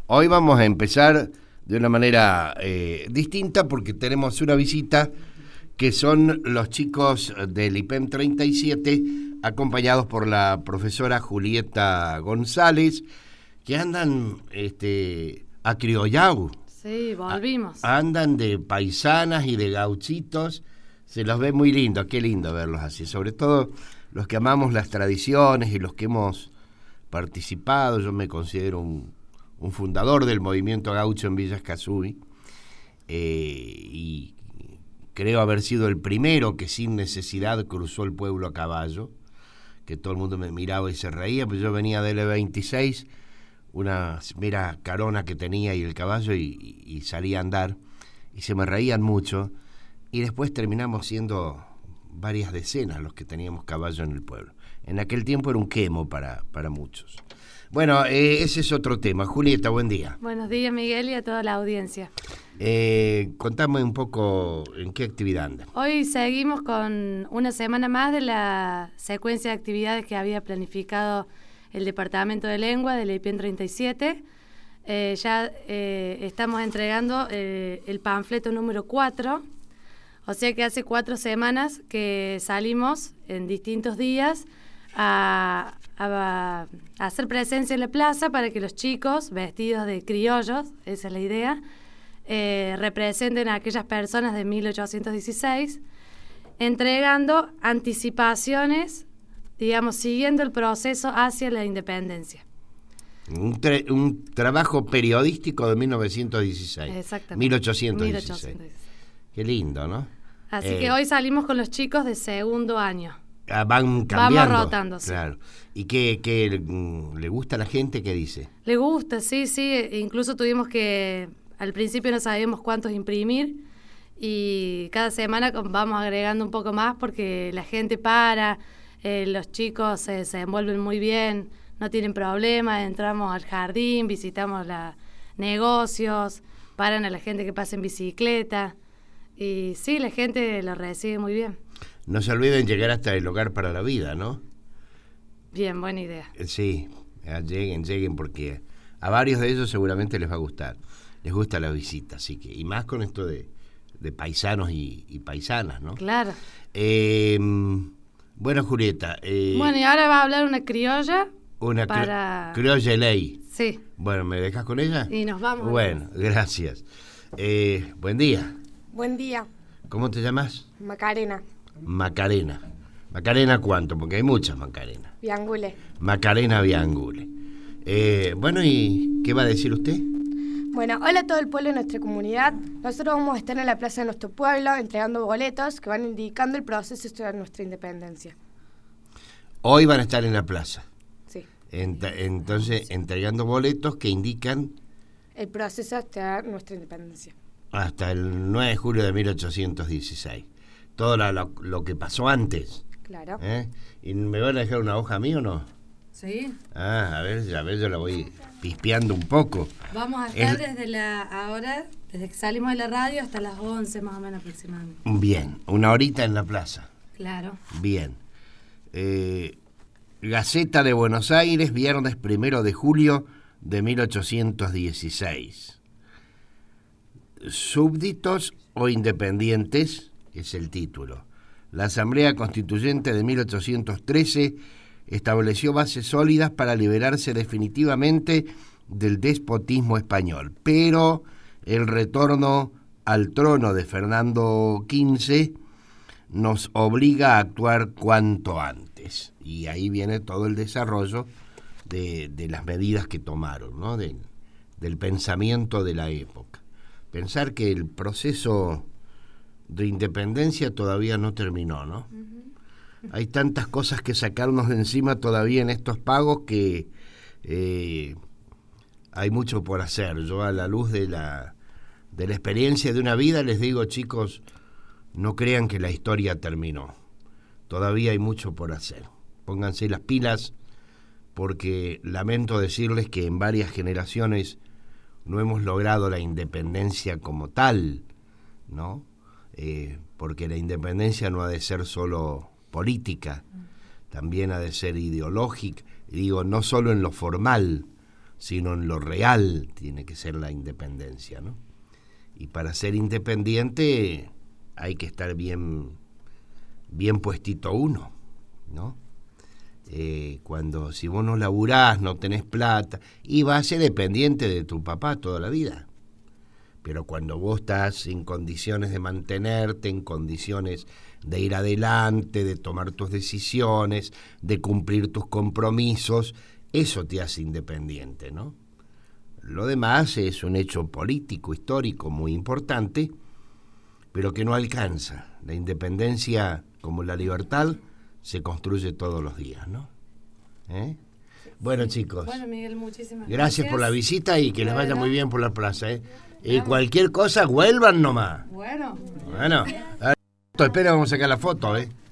Hoy vamos a empezar de una manera distinta porque tenemos una visita que son los chicos del IPEM 37 acompañados por la profesora Julieta González que andan acriollao. Sí, volvimos. Andan de paisanas y de gauchitos, se los ve muy lindos, qué lindo verlos así, sobre todo los que amamos las tradiciones y los que hemos participado. Yo me considero un fundador del movimiento gaucho en Villa Escazú y creo haber sido el primero que sin necesidad cruzó el pueblo a caballo, que todo el mundo me miraba y se reía, pues yo venía del E26, una mera carona que tenía y el caballo y salía a andar y se me reían mucho y después terminamos siendo varias decenas los que teníamos caballo en el pueblo. En aquel tiempo era un quemo para muchos. Bueno, ese es otro tema. Julieta, buen día. Buenos días, Miguel, y a toda la audiencia. Contame un poco en qué actividad andan. Hoy seguimos con una semana más de la secuencia de actividades que había planificado el Departamento de Lengua del IPEM 37. Ya estamos entregando el panfleto número 4, o sea que hace 4 semanas que salimos en distintos días a hacer presencia en la plaza para que los chicos, vestidos de criollos, esa es la idea, representen a aquellas personas de 1816, entregando anticipaciones, digamos, siguiendo el proceso hacia la independencia. Un trabajo periodístico de 1916. Exactamente. 1816. Qué lindo, ¿no? Así que hoy salimos con los chicos de segundo año. Van cambiando. Vamos rotando, sí. Claro. ¿Y qué le gusta a la gente? ¿Qué dice? Le gusta, sí. Incluso tuvimos que, al principio no sabíamos cuántos imprimir y cada semana vamos agregando un poco más porque la gente los chicos se envuelven muy bien, no tienen problemas, entramos al jardín, visitamos negocios, paran a la gente que pasa en bicicleta y sí, la gente lo recibe muy bien. No se olviden llegar hasta el Hogar para la Vida, ¿no? Bien, buena idea. Sí, lleguen porque a varios de ellos seguramente les va a gustar. Les gusta la visita, así que, y más con esto de paisanos y paisanas, ¿no? Claro. Bueno, Julieta. Bueno, y ahora va a hablar una criolla. Criolla ley. Sí. Bueno, ¿me dejas con ella? Y nos vamos. Bueno, gracias. Buen día. Buen día. ¿Cómo te llamas? Macarena. Macarena. ¿Macarena cuánto? Porque hay muchas Macarenas. Biangule. Macarena Biangule. Bueno, ¿y qué va a decir usted? Bueno, hola a todo el pueblo de nuestra comunidad. Nosotros vamos a estar en la plaza de nuestro pueblo entregando boletos que van indicando el proceso de nuestra independencia. Hoy van a estar en la plaza. Sí. Entonces, entregando boletos que indican el proceso hasta nuestra independencia. Hasta el 9 de julio de 1816. Todo lo que pasó antes. Claro. ¿Y me van a dejar una hoja a mí o no? Sí. A ver, yo la voy pispeando un poco. Vamos a estar desde que salimos de la radio hasta las 11 más o menos aproximadamente. Bien, una horita en la plaza. Claro. Bien. Gaceta de Buenos Aires, viernes 1 de julio de 1816. Súbditos o independientes, es el título. La Asamblea Constituyente de 1813 estableció bases sólidas para liberarse definitivamente del despotismo español, pero el retorno al trono de Fernando XV nos obliga a actuar cuanto antes. Y ahí viene todo el desarrollo de las medidas que tomaron, ¿no? Del pensamiento de la época. Pensar que el proceso de independencia todavía no terminó, ¿no? Uh-huh. Hay tantas cosas que sacarnos de encima todavía en estos pagos que hay mucho por hacer. Yo, a la luz de la experiencia de una vida, les digo, chicos, no crean que la historia terminó. Todavía hay mucho por hacer. Pónganse las pilas, porque lamento decirles que en varias generaciones no hemos logrado la independencia como tal, ¿no? Porque la independencia no ha de ser solo política, también ha de ser ideológica, digo, no solo en lo formal, sino en lo real tiene que ser la independencia, ¿no? Y para ser independiente hay que estar bien puestito uno, ¿no? Si vos no laburás, no tenés plata, y vas a ser dependiente de tu papá toda la vida. Pero cuando vos estás en condiciones de mantenerte, en condiciones de ir adelante, de tomar tus decisiones, de cumplir tus compromisos, eso te hace independiente, ¿no? Lo demás es un hecho político, histórico muy importante, pero que no alcanza. La independencia, como la libertad, se construye todos los días, ¿no? Bueno, chicos. Bueno, Miguel, muchísimas gracias por la visita y que les vaya muy bien por la plaza, cualquier cosa, vuelvan nomás. Bueno. Espera, vamos a sacar la foto,